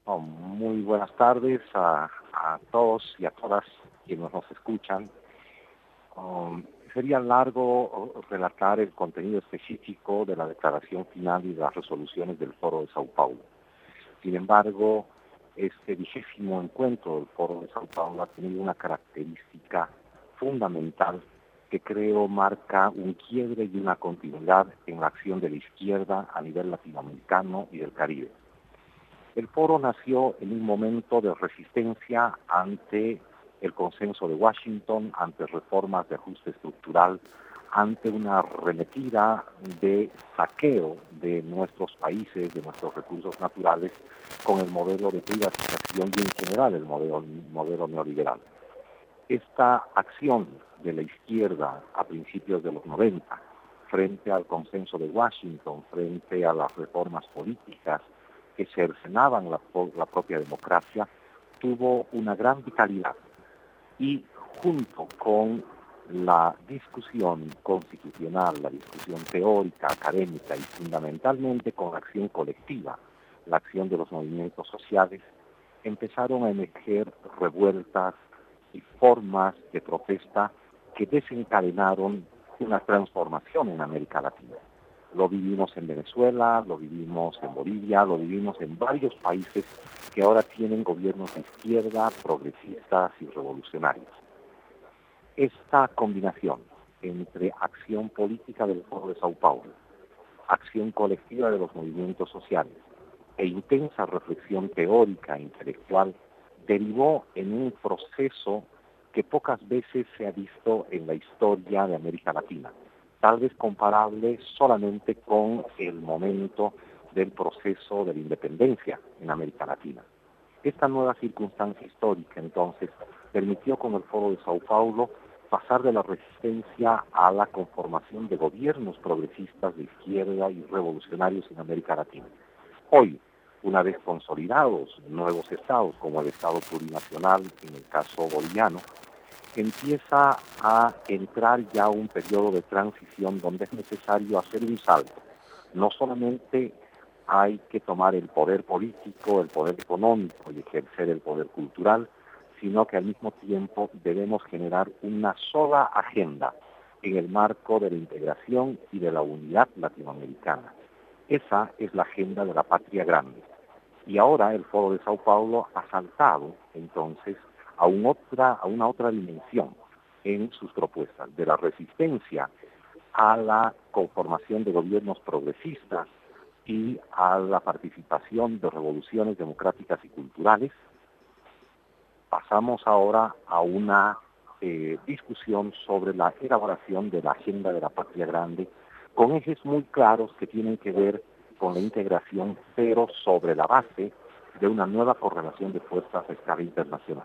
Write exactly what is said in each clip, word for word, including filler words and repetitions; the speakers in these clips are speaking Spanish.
Oh, muy buenas tardes a, a todos y a todas quienes nos escuchan. Um, sería largo relatar el contenido específico de la declaración final y de las resoluciones del Foro de Sao Paulo. Sin embargo, este vigésimo encuentro del Foro de Sao Paulo ha tenido una característica fundamental que creo marca un quiebre y una continuidad en la acción de la izquierda a nivel latinoamericano y del Caribe. El foro nació en un momento de resistencia ante el consenso de Washington, ante reformas de ajuste estructural, ante una arremetida de saqueo de nuestros países, de nuestros recursos naturales, con el modelo de privatización y en general el modelo, modelo neoliberal. Esta acción de la izquierda a principios de los noventa, frente al consenso de Washington, frente a las reformas políticas que cercenaban la, la propia democracia, tuvo una gran vitalidad y junto con la discusión constitucional, la discusión teórica, académica y fundamentalmente con la acción colectiva, la acción de los movimientos sociales, empezaron a emerger revueltas y formas de protesta que desencadenaron una transformación en América Latina. Lo vivimos en Venezuela, lo vivimos en Bolivia, lo vivimos en varios países que ahora tienen gobiernos de izquierda, progresistas y revolucionarios. Esta combinación entre acción política del Foro de Sao Paulo, acción colectiva de los movimientos sociales e intensa reflexión teórica e intelectual derivó en un proceso que pocas veces se ha visto en la historia de América Latina, tal vez comparable solamente con el momento del proceso de la independencia en América Latina. Esta nueva circunstancia histórica, entonces, permitió con el Foro de Sao Paulo pasar de la resistencia a la conformación de gobiernos progresistas de izquierda y revolucionarios en América Latina. Hoy, una vez consolidados nuevos estados, como el Estado plurinacional, en el caso boliviano, empieza a entrar ya un periodo de transición donde es necesario hacer un salto. No solamente hay que tomar el poder político, el poder económico y ejercer el poder cultural, sino que al mismo tiempo debemos generar una sola agenda en el marco de la integración y de la unidad latinoamericana. Esa es la agenda de la patria grande. Y ahora el Foro de Sao Paulo ha saltado, entonces, a, un otra, a una otra dimensión en sus propuestas, de la resistencia a la conformación de gobiernos progresistas y a la participación de revoluciones democráticas y culturales. Pasamos ahora a una eh, discusión sobre la elaboración de la agenda de la patria grande, con ejes muy claros que tienen que ver con la integración, pero sobre la base de una nueva correlación de fuerzas a escala internacional.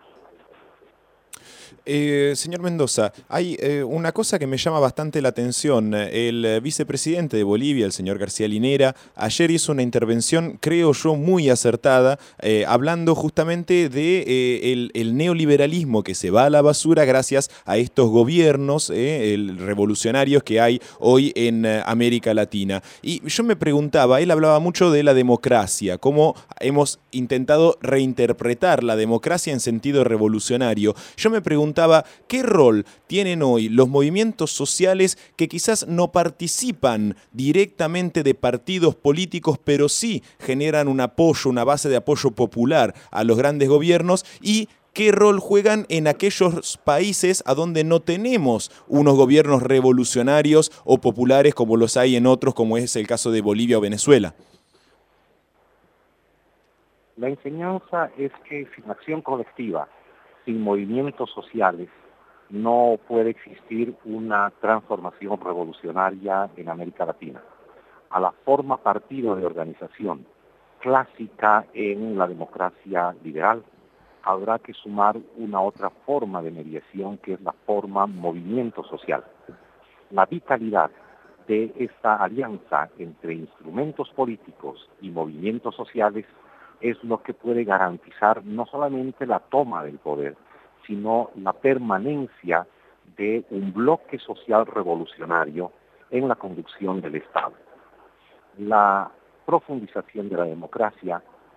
Eh, señor Mendoza, hay eh, una cosa que me llama bastante la atención. El eh, vicepresidente de Bolivia, el señor García Linera, ayer hizo una intervención, creo yo, muy acertada, eh, hablando justamente de eh, el, el neoliberalismo que se va a la basura gracias a estos gobiernos eh, el, revolucionarios que hay hoy en eh, América Latina. Y yo me preguntaba, él hablaba mucho de la democracia, cómo hemos intentado reinterpretar la democracia en sentido revolucionario. Yo me preguntaba, ¿qué rol tienen hoy los movimientos sociales que quizás no participan directamente de partidos políticos, pero sí generan un apoyo, una base de apoyo popular a los grandes gobiernos? Y ¿qué rol juegan en aquellos países a donde no tenemos unos gobiernos revolucionarios o populares como los hay en otros, como es el caso de Bolivia o Venezuela? La enseñanza es que sin acción colectiva, sin movimientos sociales, no puede existir una transformación revolucionaria en América Latina. A la forma partido de organización clásica en la democracia liberal, habrá que sumar una otra forma de mediación que es la forma movimiento social. La vitalidad de esta alianza entre instrumentos políticos y movimientos sociales es lo que puede garantizar no solamente la toma del poder, sino la permanencia de un bloque social revolucionario en la conducción del Estado. La profundización de la democracia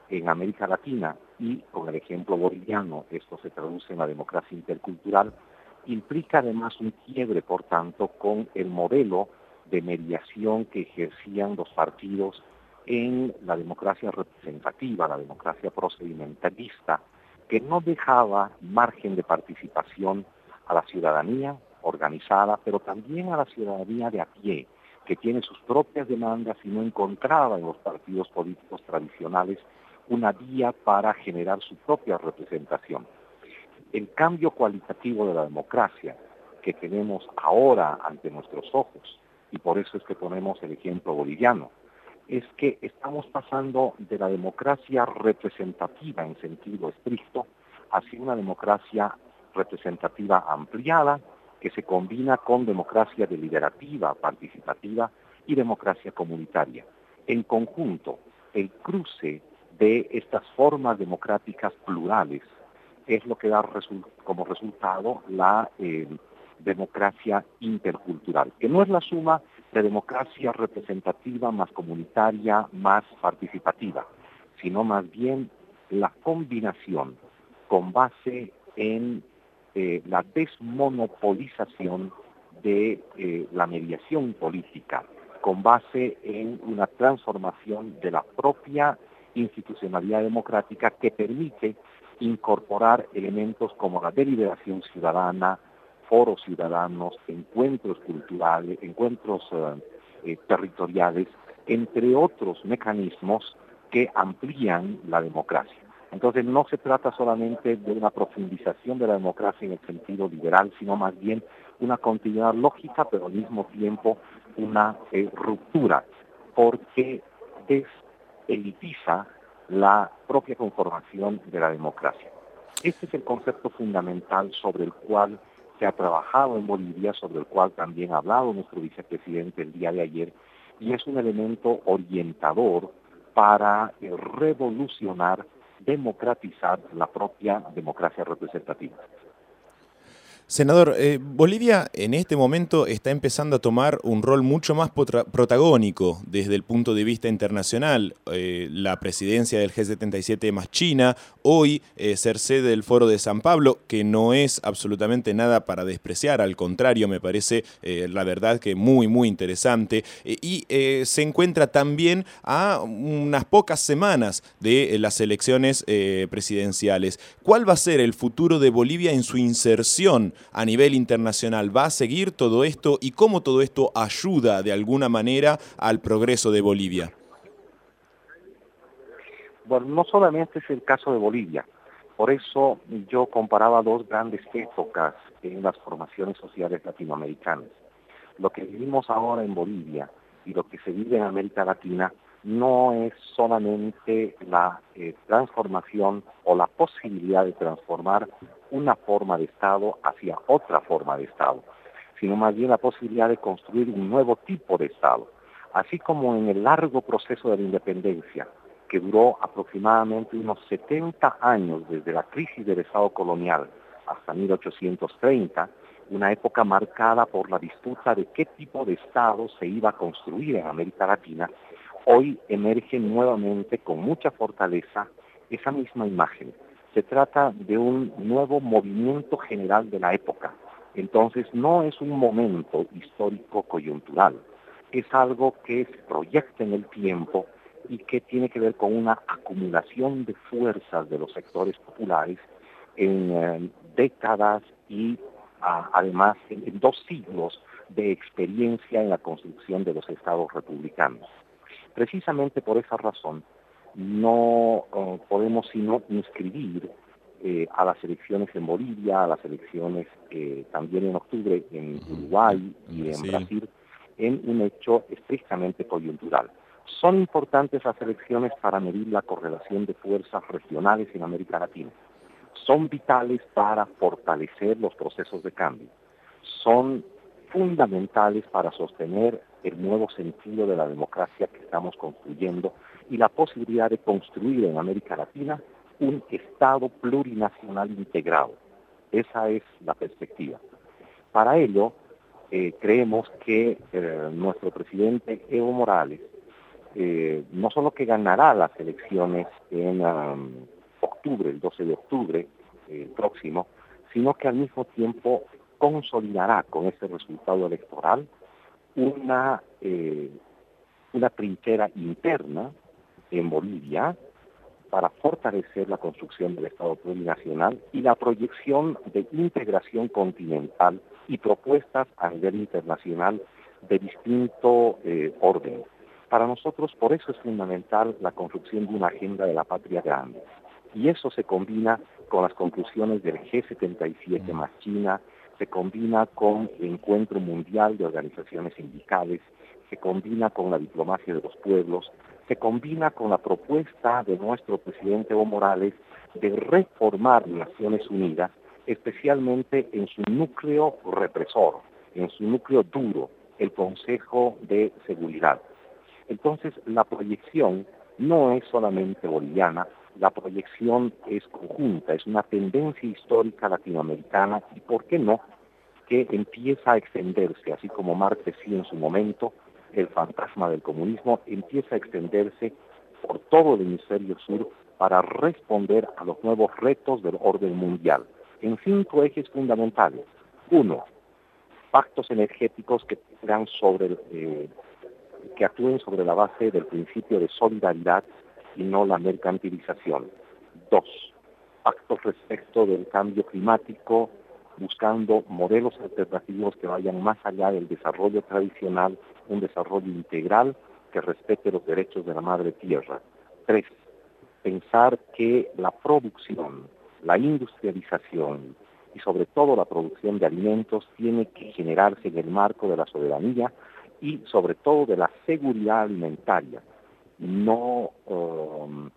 en América Latina, y con el ejemplo boliviano esto se traduce en la democracia intercultural, implica además un quiebre, por tanto, con el modelo de mediación que ejercían los partidos en la democracia representativa, la democracia procedimentalista, que no dejaba margen de participación a la ciudadanía organizada, pero también a la ciudadanía de a pie, que tiene sus propias demandas y no encontraba en los partidos políticos tradicionales una vía para generar su propia representación. El cambio cualitativo de la democracia que tenemos ahora ante nuestros ojos, y por eso es que ponemos el ejemplo boliviano, es que estamos pasando de la democracia representativa en sentido estricto hacia una democracia representativa ampliada que se combina con democracia deliberativa, participativa y democracia comunitaria. En conjunto, el cruce de estas formas democráticas plurales es lo que da resu- como resultado la eh, democracia intercultural, que no es la suma de democracia representativa más comunitaria más participativa, sino más bien la combinación con base en eh, la desmonopolización de eh, la mediación política, con base en una transformación de la propia institucionalidad democrática que permite incorporar elementos como la deliberación ciudadana, foros ciudadanos, encuentros culturales, encuentros eh, eh, territoriales, entre otros mecanismos que amplían la democracia. Entonces no se trata solamente de una profundización de la democracia en el sentido liberal, sino más bien una continuidad lógica, pero al mismo tiempo una eh, ruptura, porque deselitiza la propia conformación de la democracia. Este es el concepto fundamental sobre el cual se ha trabajado en Bolivia, sobre el cual también ha hablado nuestro vicepresidente el día de ayer, y es un elemento orientador para eh, revolucionar, democratizar la propia democracia representativa. Senador, eh, Bolivia en este momento está empezando a tomar un rol mucho más potra- protagónico desde el punto de vista internacional. Eh, la presidencia del G setenta y siete más China, hoy eh, ser sede del Foro de San Pablo, que no es absolutamente nada para despreciar, al contrario, me parece eh, la verdad que muy, muy interesante. Eh, y eh, se encuentra también a unas pocas semanas de eh, las elecciones eh, presidenciales. ¿Cuál va a ser el futuro de Bolivia en su inserción a nivel internacional? ¿Va a seguir todo esto y cómo todo esto ayuda de alguna manera al progreso de Bolivia? Bueno, no solamente es el caso de Bolivia, por eso yo comparaba dos grandes épocas en las formaciones sociales latinoamericanas. Lo que vivimos ahora en Bolivia y lo que se vive en América Latina no es solamente la eh, transformación o la posibilidad de transformar una forma de Estado hacia otra forma de Estado, sino más bien la posibilidad de construir un nuevo tipo de Estado. Así como en el largo proceso de la independencia, que duró aproximadamente unos setenta años desde la crisis del Estado colonial hasta mil ochocientos treinta, una época marcada por la disputa de qué tipo de Estado se iba a construir en América Latina, hoy emerge nuevamente con mucha fortaleza esa misma imagen. Se trata de un nuevo movimiento general de la época. Entonces no es un momento histórico coyuntural, es algo que se proyecta en el tiempo y que tiene que ver con una acumulación de fuerzas de los sectores populares en eh, décadas y a, además en, en dos siglos de experiencia en la construcción de los estados republicanos. Precisamente por esa razón no uh, podemos sino inscribir eh, a las elecciones en Bolivia, a las elecciones eh, también en octubre en Uruguay y en Brasil, en un hecho estrictamente coyuntural. Son importantes las elecciones para medir la correlación de fuerzas regionales en América Latina. Son vitales para fortalecer los procesos de cambio. Son fundamentales para sostener el nuevo sentido de la democracia que estamos construyendo y la posibilidad de construir en América Latina un Estado plurinacional integrado. Esa es la perspectiva. Para ello, eh, creemos que eh, nuestro presidente Evo Morales eh, no solo que ganará las elecciones en um, octubre, el doce de octubre eh, próximo, sino que al mismo tiempo consolidará con ese resultado electoral una, eh, una trinchera interna en Bolivia para fortalecer la construcción del Estado plurinacional y la proyección de integración continental y propuestas a nivel internacional de distinto eh, orden. Para nosotros, por eso es fundamental la construcción de una agenda de la patria grande. Y eso se combina con las conclusiones del G setenta y siete más China, se combina con el Encuentro Mundial de Organizaciones Sindicales, se combina con la diplomacia de los pueblos, se combina con la propuesta de nuestro presidente Evo Morales de reformar Naciones Unidas, especialmente en su núcleo represor, en su núcleo duro, el Consejo de Seguridad. Entonces, la proyección no es solamente boliviana, la proyección es conjunta, es una tendencia histórica latinoamericana y, ¿por qué no?, que empieza a extenderse, así como Marx decía en su momento, el fantasma del comunismo empieza a extenderse por todo el hemisferio sur para responder a los nuevos retos del orden mundial, en cinco ejes fundamentales. Uno, pactos energéticos que tengan sobre eh, que actúen sobre la base del principio de solidaridad y no la mercantilización. Dos, pactos respecto del cambio climático, buscando modelos alternativos que vayan más allá del desarrollo tradicional, un desarrollo integral que respete los derechos de la madre tierra. Tres, pensar que la producción, la industrialización y sobre todo la producción de alimentos tiene que generarse en el marco de la soberanía y sobre todo de la seguridad alimentaria. No, um,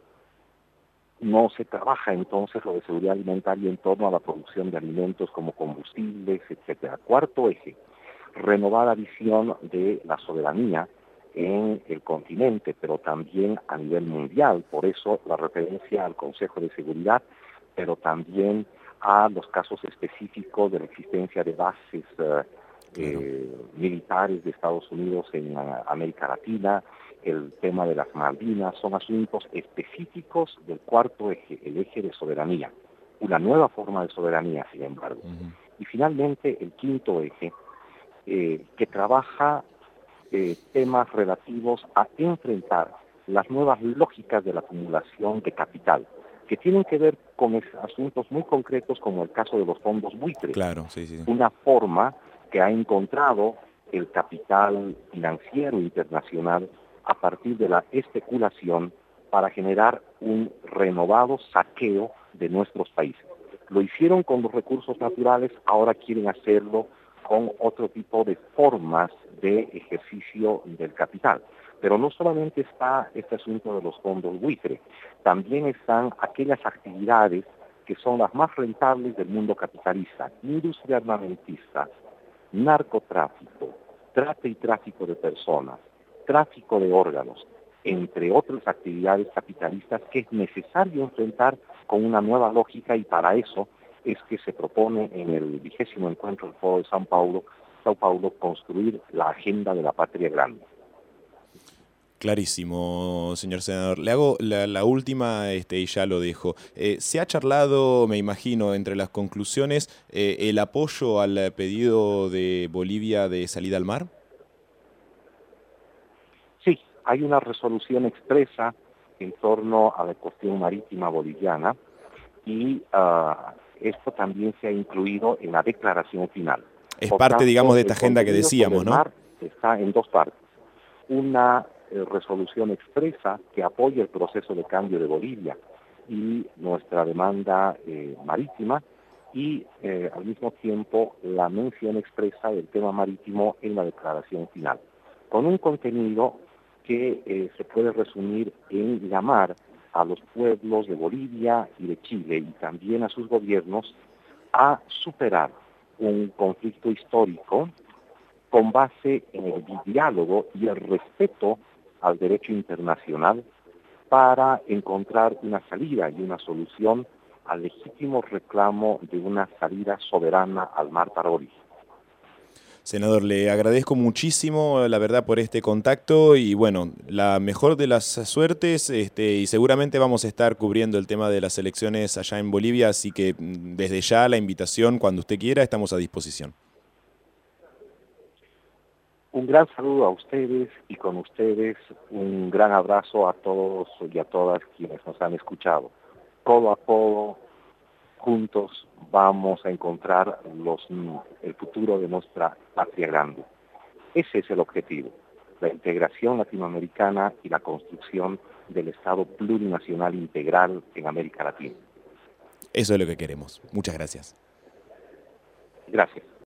no se trabaja entonces lo de seguridad alimentaria en torno a la producción de alimentos como combustibles, etcétera. Cuarto eje, renovada visión de la soberanía en el continente, pero también a nivel mundial. Por eso la referencia al Consejo de Seguridad, pero también a los casos específicos de la existencia de bases uh, Claro. eh, militares de Estados Unidos en uh, América Latina, el tema de las Malvinas, son asuntos específicos del cuarto eje, el eje de soberanía, una nueva forma de soberanía, sin embargo. Uh-huh. Y finalmente el quinto eje, eh, que trabaja eh, temas relativos a enfrentar las nuevas lógicas de la acumulación de capital, que tienen que ver con asuntos muy concretos como el caso de los fondos buitres. Claro, sí, sí. Una forma que ha encontrado el capital financiero internacional a partir de la especulación para generar un renovado saqueo de nuestros países. Lo hicieron con los recursos naturales, ahora quieren hacerlo con otro tipo de formas de ejercicio del capital. Pero no solamente está este asunto de los fondos buitre, también están aquellas actividades que son las más rentables del mundo capitalista: industria armamentista, narcotráfico, trata y tráfico de personas, tráfico de órganos, entre otras actividades capitalistas que es necesario enfrentar con una nueva lógica, y para eso es que se propone en el vigésimo encuentro del Foro de Sao Paulo, Sao Paulo construir la agenda de la patria grande. Clarísimo, señor senador. Le hago la, la última este, y ya lo dejo. Eh, ¿Se ha charlado, me imagino, entre las conclusiones, eh, el apoyo al pedido de Bolivia de salida al mar? Sí, hay una resolución expresa en torno a la cuestión marítima boliviana y uh, esto también se ha incluido en la declaración final. Es Por parte, tanto, digamos, de esta agenda que decíamos, ¿no? Mar está en dos partes. Una eh, resolución expresa que apoya el proceso de cambio de Bolivia y nuestra demanda eh, marítima, y eh, al mismo tiempo la mención expresa del tema marítimo en la declaración final, con un contenido que eh, se puede resumir en llamar a los pueblos de Bolivia y de Chile y también a sus gobiernos a superar un conflicto histórico con base en el diálogo y el respeto al derecho internacional para encontrar una salida y una solución al legítimo reclamo de una salida soberana al mar Parodi. Senador, le agradezco muchísimo, la verdad, por este contacto y bueno, la mejor de las suertes este, y seguramente vamos a estar cubriendo el tema de las elecciones allá en Bolivia, así que mm, desde ya la invitación, cuando usted quiera, estamos a disposición. Un gran saludo a ustedes y con ustedes un gran abrazo a todos y a todas quienes nos han escuchado. Codo a codo, juntos vamos a encontrar los, el futuro de nuestra patria grande. Ese es el objetivo, la integración latinoamericana y la construcción del Estado plurinacional integral en América Latina. Eso es lo que queremos. Muchas gracias. Gracias.